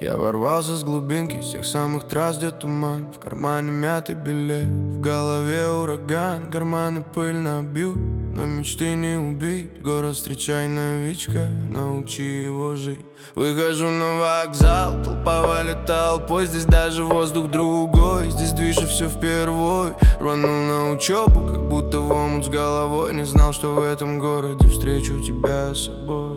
Я ворвался с глубинки, с тех самых трасс, где туман. В кармане мятый билет, в голове ураган. Карманы пыльно бьют, но мечты не убить. Город, встречай новичка, научи его жить. Выхожу на вокзал, толпа валит толпой. Здесь даже воздух другой, здесь движет все впервой. Рванул на учебу, как будто в омут с головой. Не знал, что в этом городе встречу тебя с собой.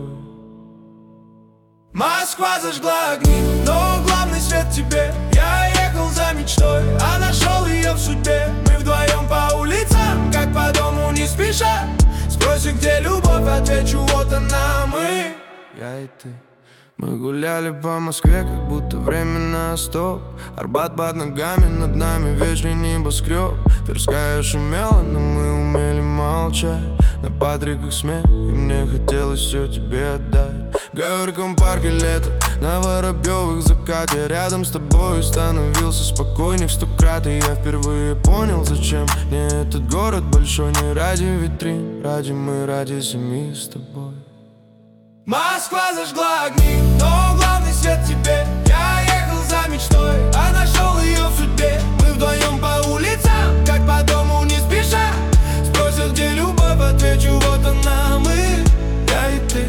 Москва зажгла огни, но главный свет тебе. Я ехал за мечтой, а нашел ее в судьбе. Мы вдвоем по улицам, как по дому не спеша. Спросит, где любовь, отвечу, вот она, мы. Я и ты. Мы гуляли по Москве, как будто временно стоп. Арбат под ногами, над нами вечный небоскреб. Тверская шумела, но мы умели молчать. На Патриках смех, и мне хотелось все тебе отдать. В Горьком парке лето, на Воробьевых закате. Рядом с тобой становился спокойней в 100 крат. И я впервые понял, зачем мне этот город большой. Не ради витрин, ради мы, ради семьи с тобой. Москва зажгла огни, но главный свет тебе. Я ехал за мечтой, а нашел ее в судьбе. Мы вдвоем по улицам, как по дому не спеша. Спросят, где любовь, отвечу, вот она, мы, я и ты.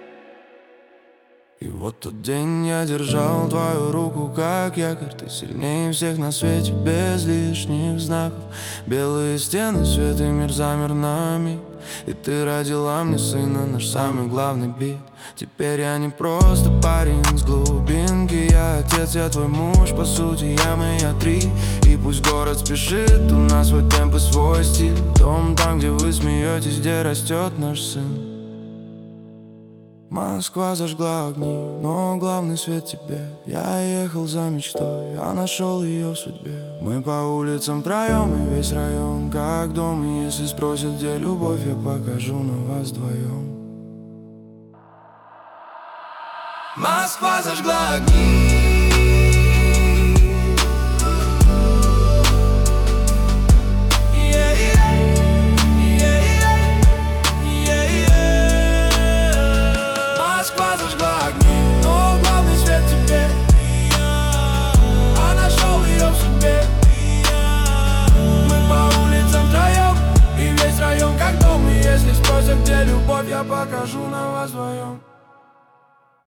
И вот тот день я держал твою руку как якорь. Ты сильнее всех на свете, без лишних знаков. Белые стены, свет и мир замер на миг. И ты родила мне сына, наш самый главный бит. Теперь я не просто парень с глубинки. Я отец, я твой муж, по сути я моя три. И пусть город спешит, у нас свой темп и свой стиль. Дом там, где вы смеетесь, где растет наш сын. Москва зажгла огни, но главный свет тебе. Я ехал за мечтой, я нашел ее в судьбе. Мы по улицам втроем, и весь район как дом. И если спросят, где любовь, я покажу на вас вдвоем. Москва зажгла огни.